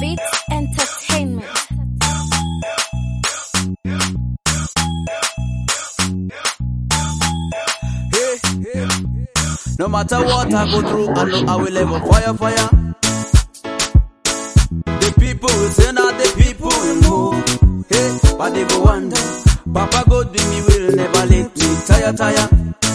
Beats Entertainment. Hey. No matter what I go through, I know I will ever fire. The people will say now the people will move. Hey, but they go wonder. Papa God with me will never let me tire.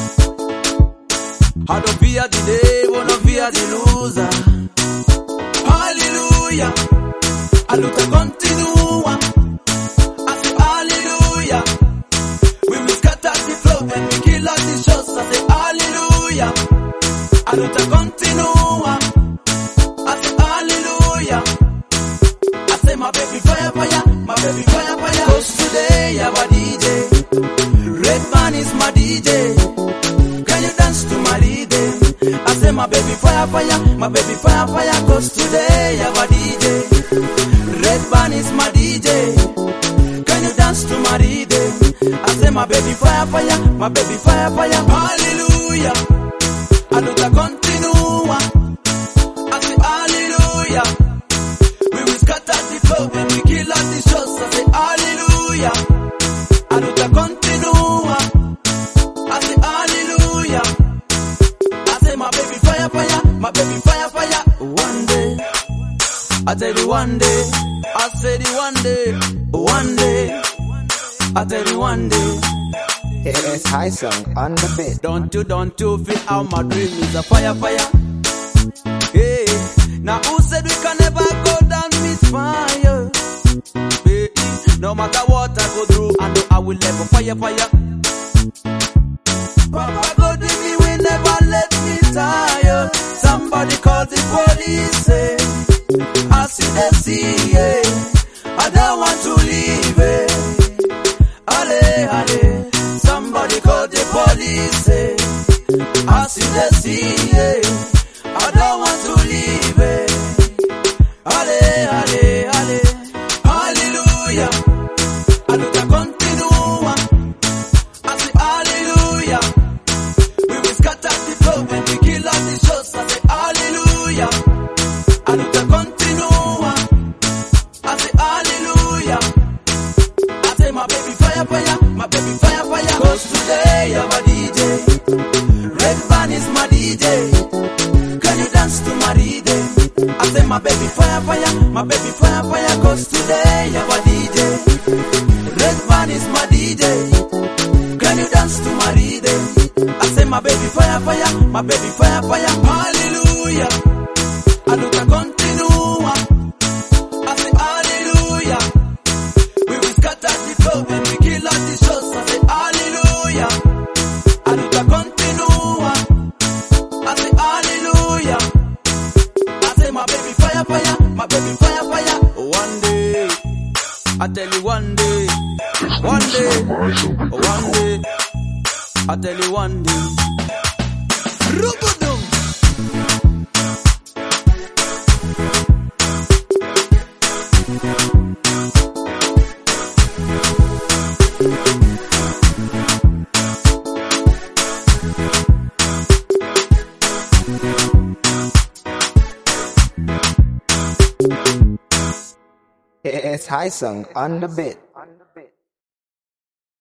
I don't fear the devil, no fear the loser. Hallelujah. I look to continue. I say hallelujah. We will scatter the flow and we kill all the shows. I say hallelujah. I look to continue. I say hallelujah. I say my baby fire, my baby fire. Cause today I'm a DJ. Redman is my DJ. Can you dance to my rhythm? I say my baby fire, my baby fire. Cause today I'm a DJ. Redman is my DJ. Can you dance to my rhythm? I say my baby fire, my baby fire. Hallelujah. I do the continue. I say hallelujah. We will scatter the flow and we kill all the shows. I say hallelujah. I do the continue. I say hallelujah. I say my baby fire, my baby fire. One day, I tell you one day, I said it one day, I tell you one day. It's high song on the beat. Don't you feel how my dream is a fire? Hey, now who said we can never go down with fire? Hey, no matter what I go through, I know I will never fire. Papa God with me will never let me tire. Somebody call the police, say, I see the sea, yeah. I don't want to leave, Ale. Somebody call the police, say, I see the sea, yeah. I don't want to leave, Ale. Hallelujah. I do the continue. I say hallelujah. We will scatter the flow when we kill all the shows. I say hallelujah. I do the continue. I say hallelujah. I say my baby fire, my baby fire. Cause today I'm a DJ. Redman is my DJ. Can you dance to my rhythm? I say my baby fire, my baby fire. Cause today I'm a DJ. Redman is my DJ. Can you dance to my rhythm? I say my baby fire, my baby fire. Hallelujah. I do the continue. I say hallelujah. We will scatter the flow and we kill all the shows. I say hallelujah. I do the continue. I say hallelujah. I say my baby fire, my baby fire. One day, I tell you one day, I tell you one day. Rubudum. It's high song on the beat.